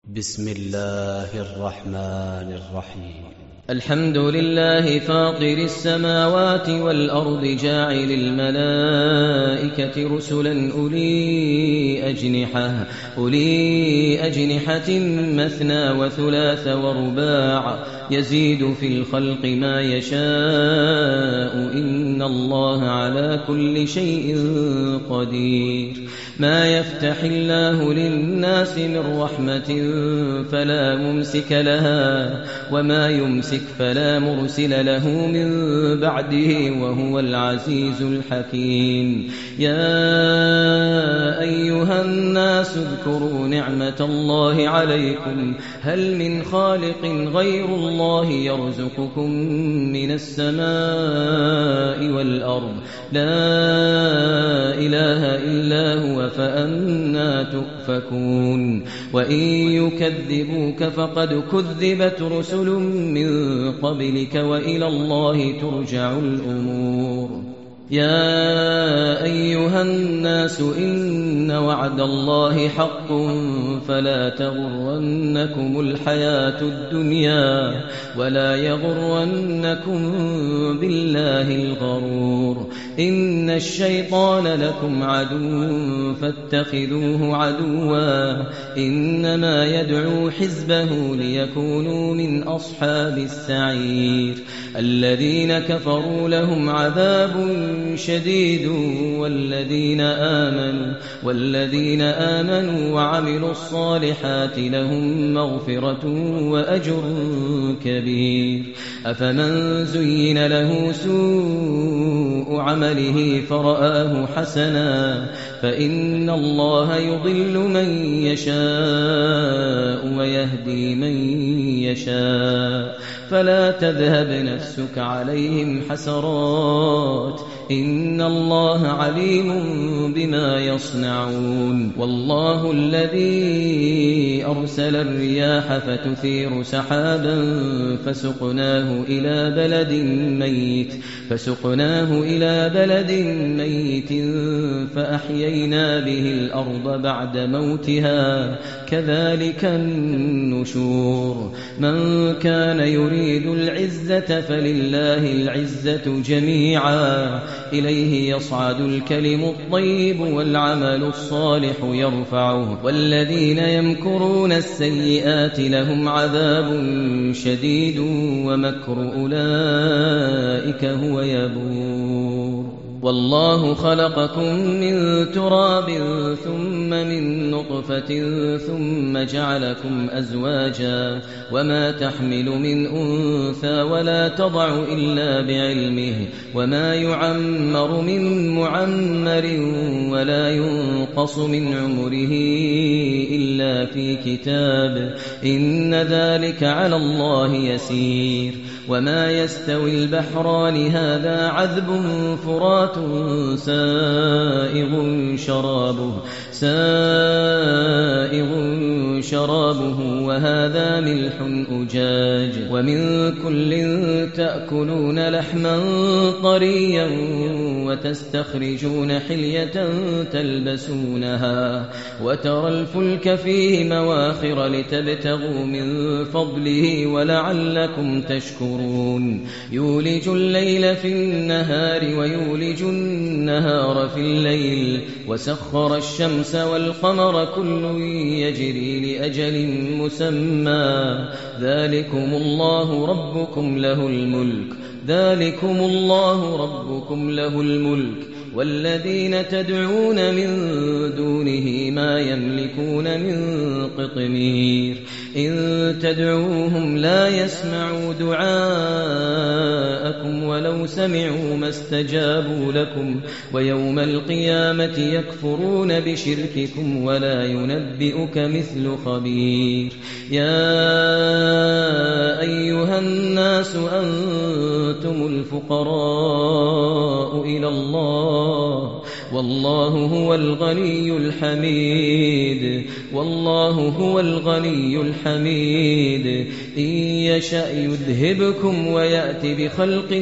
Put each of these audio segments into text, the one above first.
بسم الله الرحمن الرحيم. الحمد لله فاطر السماوات والأرض جاعل الملائكة رسلا أولي أجنحة مثنى وثلاث ورباع يزيد في الخلق ما يشاء إن الله على كل شيء قدير. ما يفتح الله للناس من رحمة فلا ممسك لها وما يمسك فلا مرسل له من بعده وهو العزيز الحكيم. يا أيها الناس اذكروا نعمة الله عليكم هل من خالق غير الله يرزقكم من السماء والأرض لا إله إلا هو فأنى تؤفكون. وإن يكذبوك فقد كذبت رسل من قبلك وإلى الله ترجع الأمور. يا أيها الناس إن وعد الله حق فلا تغرنكم الحياة الدنيا ولا يغرنكم بالله الغرور. إن الشيطان لكم عدو فاتخذوه عدوا إنما يدعو حزبه ليكونوا من أصحاب السعير. الذين كفروا لهم عذاب شديد والذين آمنوا وعملوا الصالحات لهم مغفرة وأجر كبير. أفمن زين له سوء عمله فرآه حسنا فإن الله يضل من يشاء ويهدي من يشاء فلا تذهب نفسك عليهم حسرات إن الله عليم بما يصنعون. والله الذي أرسل الرياح فتثير سحابا فسقناه إلى بلد ميت فأحيينا به الأرض بعد موتها كذلك النشور. من كان يريد العزة فلله العزة جميعا إليه يصعد الكلم الطيب والعمل الصالح يرفعه والذين يمكرون السيئات لهم عذاب شديد ومكر أولئك هو يبور. والله خلقكم من تراب ثم من نطفة ثم جعلكم أزواجا وما تحمل من أنثى ولا تضع إلا بعلمه وما يعمر من معمر ولا ينقص من عمره إلا في كتاب إن ذلك على الله يسير. وما يستوي البحران هذا عذب فرات سائغ شرابه وهذا ملح أجاج ومن كل تأكلون لحما طريا وتستخرجون حلية تلبسونها وترى الفلك فيه مواخر لتبتغوا من فضله ولعلكم تشكرون. يولج الليل في النهار ويولج النهار في الليل وسخر الشمس والقمر كل يجري لأجل مسمى ذلكم الله ربكم له الملك والذين تدعون من دونه ما يملكون من قطمير. إن تدعوهم لا يسمعوا دعاءكم ولو سمعوا ما استجابوا لكم ويوم القيامة يكفرون بشرككم ولا ينبئك مثل خبير. يا أيها الناس أنتم الفقراء إلى الله والله هو الغني الحميد. إن يشأ يذهبكم ويأتي بخلق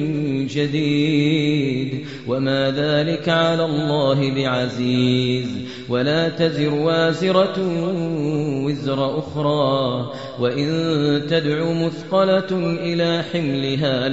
جديد وما ذلك على الله بعزيز. ولا تزر وازرة وزر أخرى وإن تدع مثقلة إلى حملها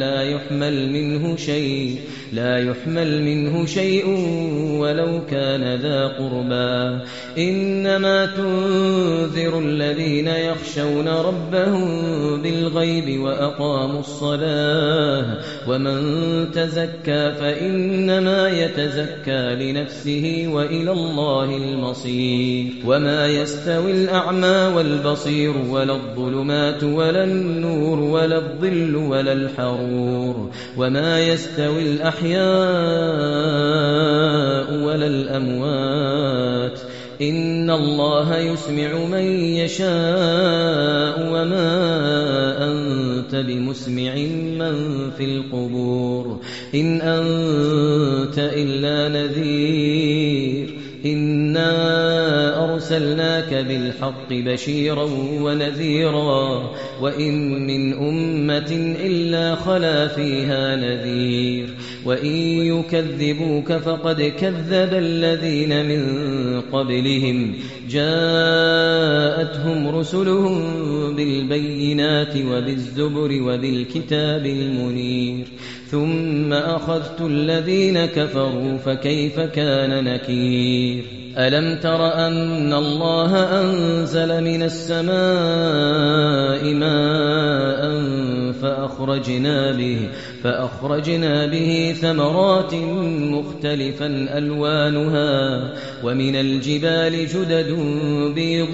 لا يحمل منه شيء ولو كان ذا قربى إنما تنذر الذين يخشون ربهم بالغيب وأقاموا الصلاة ومن تزكى فإنما يتزكى لنفسه وإلى الله المصير وما يستوي الأعمى والبصير ولا الظلمات ولا النور ولا الظل ولا الحرور وما يستوي الأحياء ولا الأموات إن الله يسمع من يشاء وما أنت بمسمع من في القبور إن أنت إلا نذير إنا أرسلناك بالحق بشيرا ونذيرا وإن من أمة إلا خلا فيها نذير وإن يكذبوك فقد كذب الذين من قبلهم جاءتهم رسلهم بالبينات وبالزبر وبالكتاب المنير ثم أخذت الذين كفروا فكيف كان نكير ألم تر أن الله أنزل من السماء ماء فأخرجنا به ثمرات مختلفا ألوانها ومن الجبال جدد بيض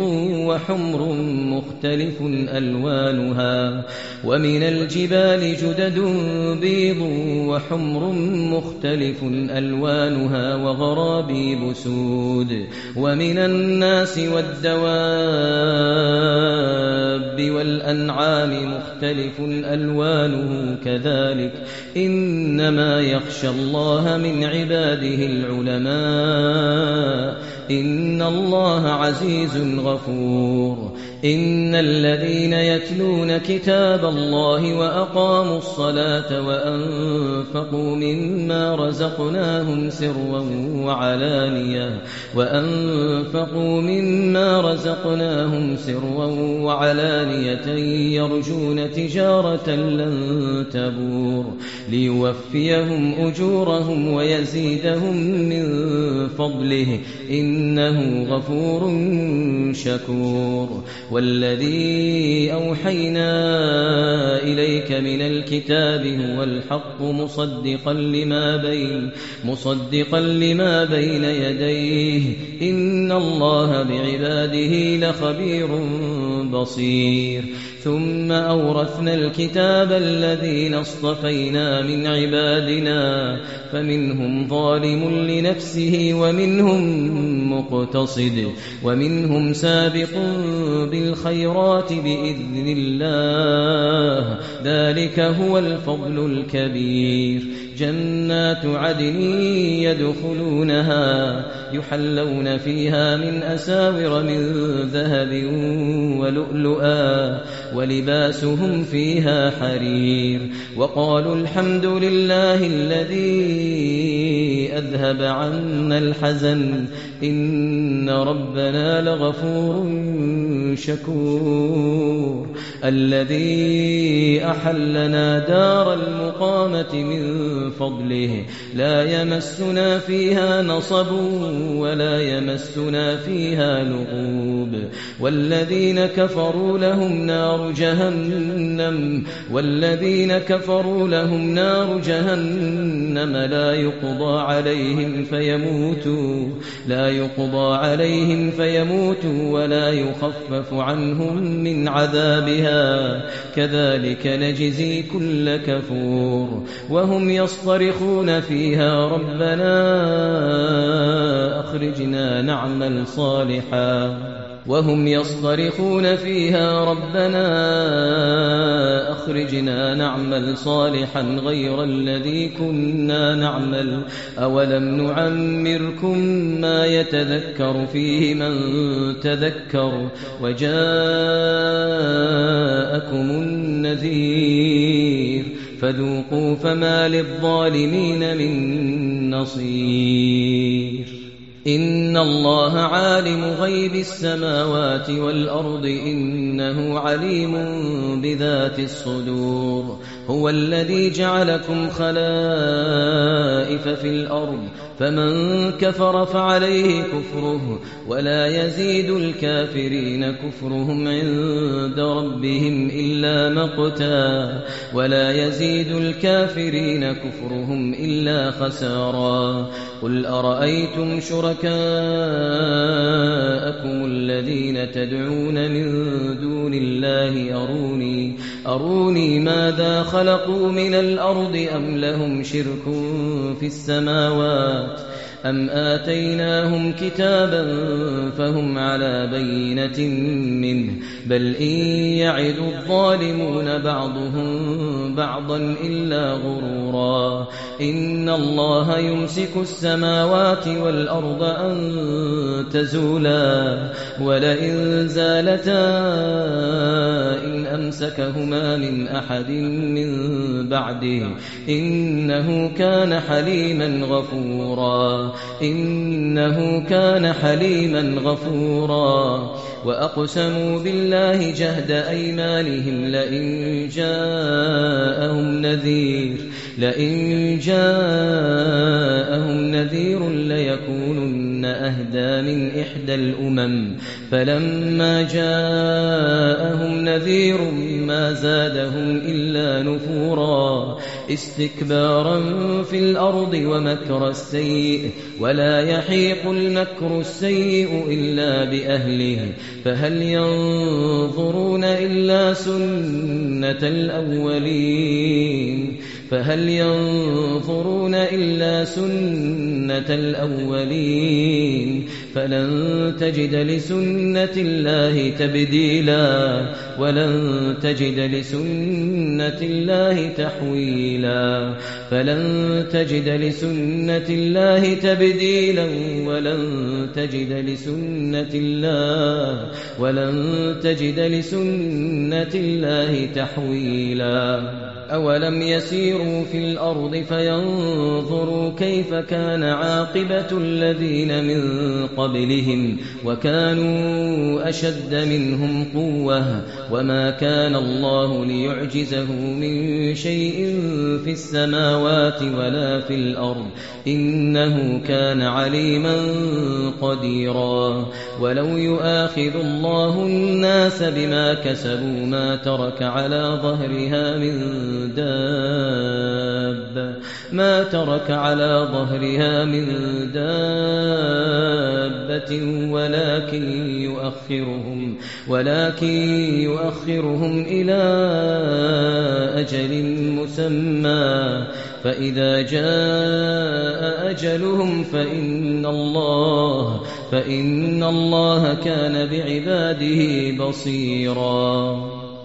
وحمر مختلف ألوانها وغرابيب سود ومن الناس والدواب والأنعام مختلف ألوانه كذلك إنما يخشى الله من عباده العلماء إن الله عزيز غفور إن الذين يتلون كتاب الله وأقاموا الصلاة وأنفقوا مما رزقناهم سرا وعلانية يرجون تجارة لن تبور ليوفيهم أجورهم ويزيدهم من فضله إنه غفور شكور والذي أوحينا إليك من الكتاب هو الحق مصدقا لما بين يديه إن الله بعباده لخبير بصير ثم أورثنا الكتاب الذين اصطفينا من عبادنا فمنهم ظالم لنفسه ومنهم مقتصد ومنهم سابق بالخيرات بإذن الله ذلك هو الفضل الكبير جنات عدن يدخلونها يحلون فيها من أساور من ذهب ولؤلؤا ولباسهم فيها حرير وقالوا الحمد لله الذي أذهب عنا الحزن إن ربنا لغفور شكور الذي أحلنا دار المقامة من فضله لا يمسنا فيها نصب ولا يمسنا فيها لغوب والذين كفروا لهم نار جهنم لا يقضى عليهم فيموتوا ولا يخفف عنهم من عذابها كذلك نجزي كل كفور وهم يصطرخون فيها ربنا أخرجنا نعمل صالحا غير الذي كنا نعمل أولم نعمركم ما يتذكر فيه من تذكر وجاءكم النذير فذوقوا فما للظالمين من نصير إن الله عالم غيب السماوات والأرض إنه عليم بذات الصدور هو الذي جعلكم خلائف في الأرض فمن كفر فعليه كفره ولا يزيد الكافرين كفرهم عند ربهم إلا مقتا ولا يزيد الكافرين كفرهم إلا خسارا قل أرأيتم شركاءكم الذين تدعون من دون الله أروني ماذا خلقوا من الأرض أم لهم شرك في السماوات أم آتيناهم كتابا فهم على بينة منه بل إن يعد الظالمون بعضهم بعضا إلا غرورا إن الله يمسك السماوات والأرض أن تزولا ولئن زالتا إن أمسكهما من أحد من بعده إنه كان حليما غفورا وأقسموا بالله جهد أيمانهم لئن جاءهم نذير ليكونن أهدى من إحدى الأمم فلما جاءهم نذير ما زادهم إلا نفورا استكبارا في الأرض ومكر السيء ولا يحيق المكر السيء إلا بأهله فهل ينظرون إلا سنة الأولين فلن تجد لسنة الله تبديلا ولن تجد لسنة الله تحويلا فلن تجد لسنة الله تبديلا ولن تجد لسنة الله تحويلا أولم يسيروا في الأرض فينظروا كيف كان عاقبة الذين من قبلهم وكانوا أشد منهم قوة وما كان الله ليعجزه من شيء في السماوات ولا في الأرض إنه كان عليما قديرا ولو يؤاخذ الله الناس بما كسبوا ما ترك على ظهرها من دابة ولكن يؤخرهم إلى أجل مسمى فإذا جاء أجلهم فإن الله كان بعباده بصيرا